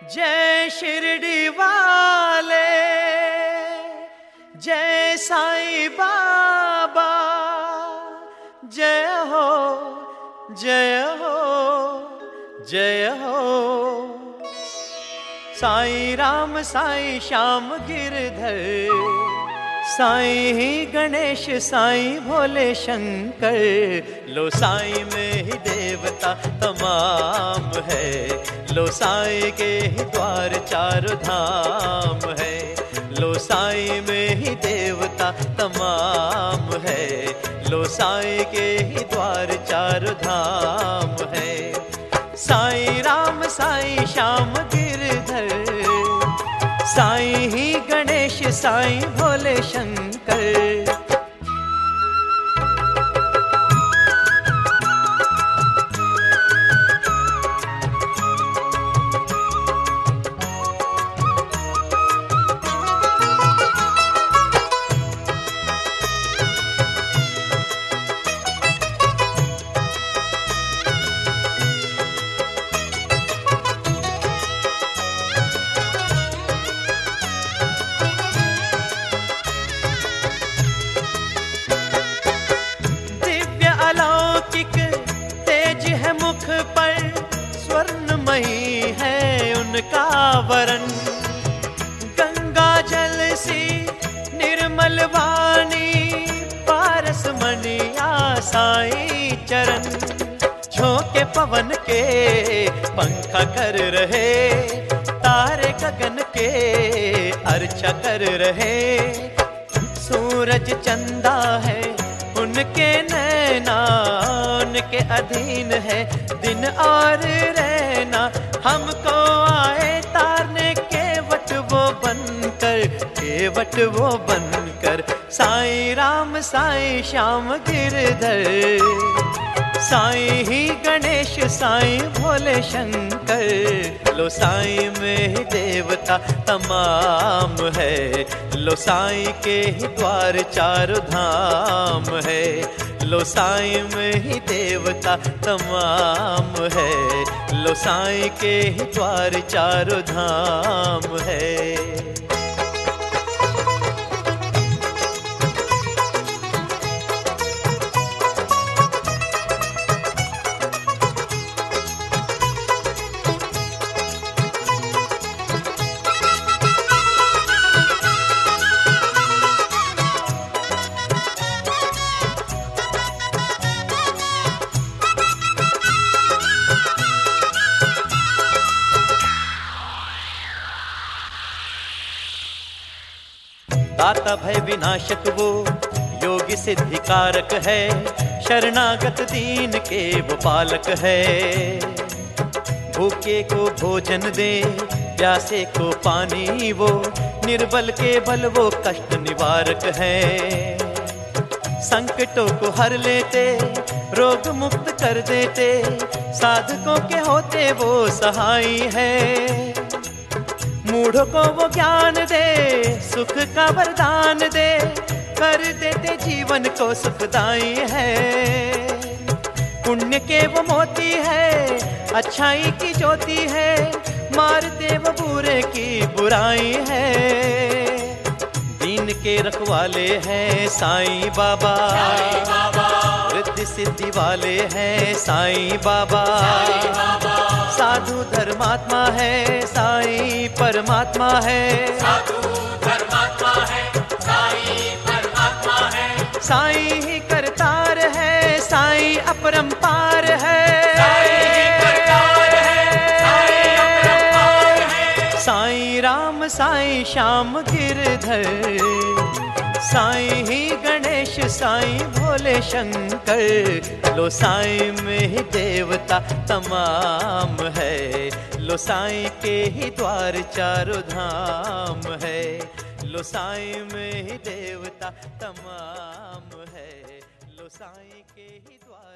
जय शिरडी वाले, जय साईं बाबा, जय हो जय हो जय हो। साईं राम साईं श्याम गिरधर, साईं ही गणेश साईं भोले शंकर। लो साईं में ही देवता तमाम है, लो साईं के ही द्वार चार धाम है। लो साईं में ही देवता तमाम है, लो साईं के ही द्वार चार धाम है। साईं राम साईं श्याम गिरधर, साईं ही गणेश साईं भोले शंकर। उनका वरण गंगा जल सी निर्मल वाणी, पारस मणिया साईं चरण। झोंके पवन के पंखा कर रहे, तारे गगन के अर्चा कर रहे। सूरज चंदा है उनके नैना, उनके अधीन है दिन और रहना। हमको आए तारने केवट वो बनकर, केवट वो बनकर। साईं राम साईं श्याम गिरधर, साईं ही गणेश साईं भोले शंकर। लो साईं में ही देवता तमाम है, लो साईं के ही द्वार चार धाम है। लो साईं में ही देवता तमाम है, लो साईं के ही द्वार चार धाम है। दाता भय विनाशक वो योगी सिद्धिकारक है, शरणागत दीन के वो पालक है। भूखे को भोजन दे, प्यासे को पानी वो, निर्बल के बल वो कष्ट निवारक है। संकटों को हर लेते, रोग मुक्त कर देते, साधकों के होते वो सहाय है। मूढ़ों को वो ज्ञान दे, सुख का वरदान दे, कर देते जीवन को सुखदाई है। पुण्य के वो मोती है, अच्छाई की ज्योति है, मार दे वो बुरे की बुराई है। दीन के रखवाले हैं साईं बाबा, रिद्धि सिद्धि वाले हैं साईं बाबा। साधु धर्मात्मा है साईं परमात्मा है, साधु धर्मात्मा है साईं परमात्मा है। साईं ही करतार है साईं अपरंपार है, साईं ही करतार है साईं अपरंपार है। साईं राम साईं श्याम गिरधर, साईं ही गणेश साईं भोले शंकर। लो साईं में ही देवता तमाम है, लो साईं के ही द्वार चारों धाम है। लो साईं में ही देवता तमाम है, लो साईं के ही द्वार